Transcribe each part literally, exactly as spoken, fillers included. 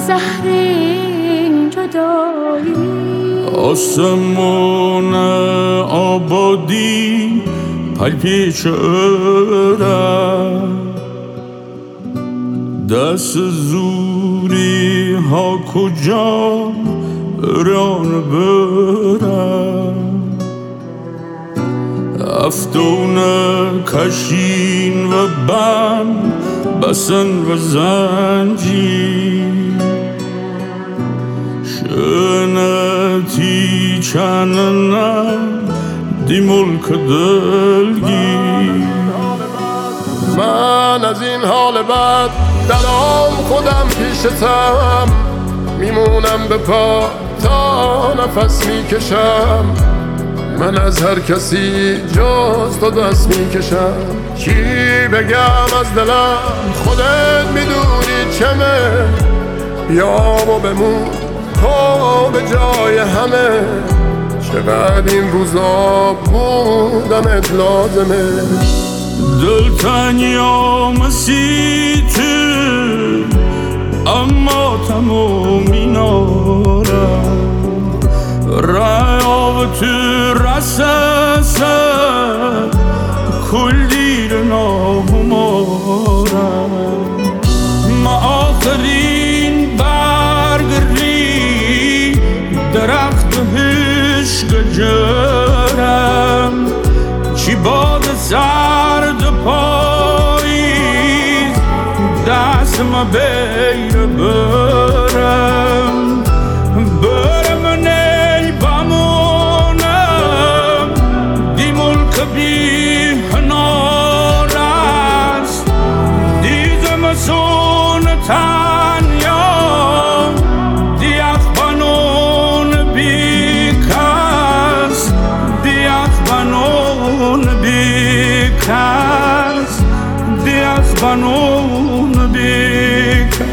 زهر این جدایی. آسمون آبادی پل پیچ ارم، دست زوری ها کجا ران برم. افتون کشین و بم بسن و زنجیر، شنتی چننم دی ملک دلگیر. من از این حال بعد دلام خودم پیشتم، میمونم به پا تا نفس میکشم. من از هر کسی جز تو دست میکشم. چی بگم از دلم خودت میدونی چمه، بیام و بمون تو به جای همه. چقدر این روزا بودنت لازمه. دلتنیا مسیته اما تمومی نارم، رای تو رسسه کل دیر نامارم. ما آخرین برگری درخت عشق جرم، چی باد سرد پاییز دست ما بیر برم. برم نی بمونم دی ملک بی هنار است، دیدم سون تنیا دی اخبانون بی کس، دی اخبانون بی کس، دی اخبانون بی کس.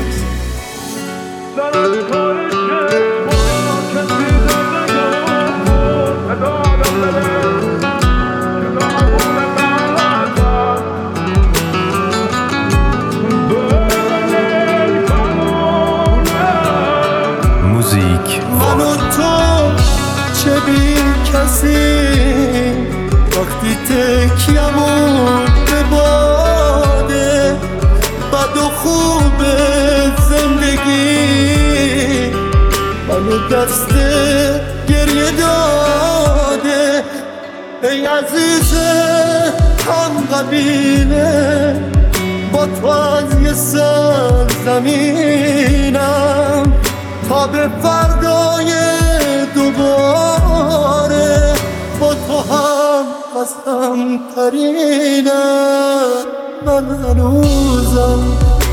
موزیک من و تو چه بی کسی، وقتی تکیمون به باده بد و خوب زندگی منو دست گریه داده. ای عزیز هم قبیله با تو از یه سرزمینم تا به فردای دوباره با تو هم قسم ترینم. من هنوزم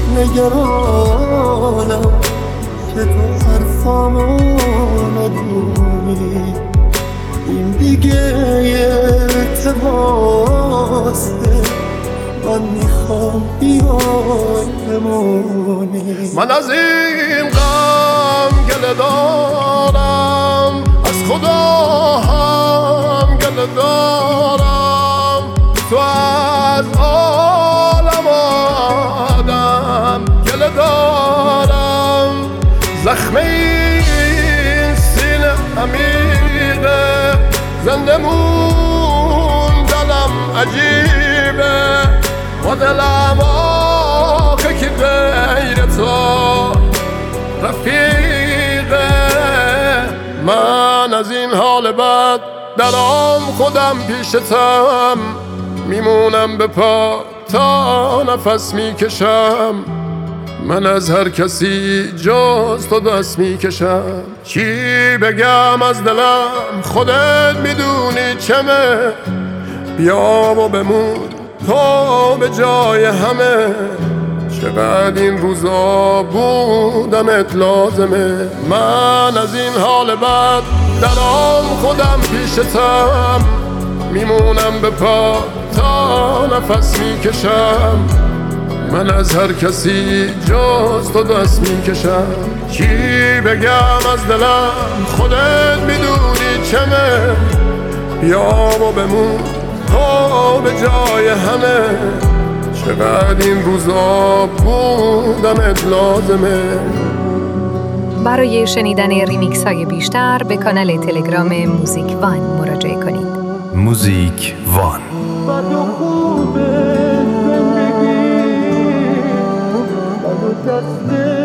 نگرانم که تو حرفامو ندونی، این دیگه التماسه من میخوام بیای بمونی. من از این غم گله دارم، از خدا هم گله دارم، تو از عالم آدم گله دارم. زخم این سینه عمیقه، زنده موندنم عجیبه، و دلم آخه که غیر تو رفیقه. من از این حال بعد دلام خودم پیشتم، میمونم به پا تا نفس میکشم. من از هر کسی جز تو دست میکشم. چی بگم از دلم خودت میدونی چمه، بیا و بمون تو به جای همه. چقدر این روزا بودنت لازمه. من از این حال بعد دلام خودم پیشتم، میمونم به پا تا نفس میکشم. من از هر کسی جز تو دست میکشم. چی بگم از دلم خودت میدونی چمه، بیا و بمون تو به جای همه. چقدر این روزا بودنت لازمه. برای شنیدن ریمیکس های بیشتر به کانال تلگرام موزیک وان مراجعه کنید. موزیک وان. بد و خوب زندگی بد و دست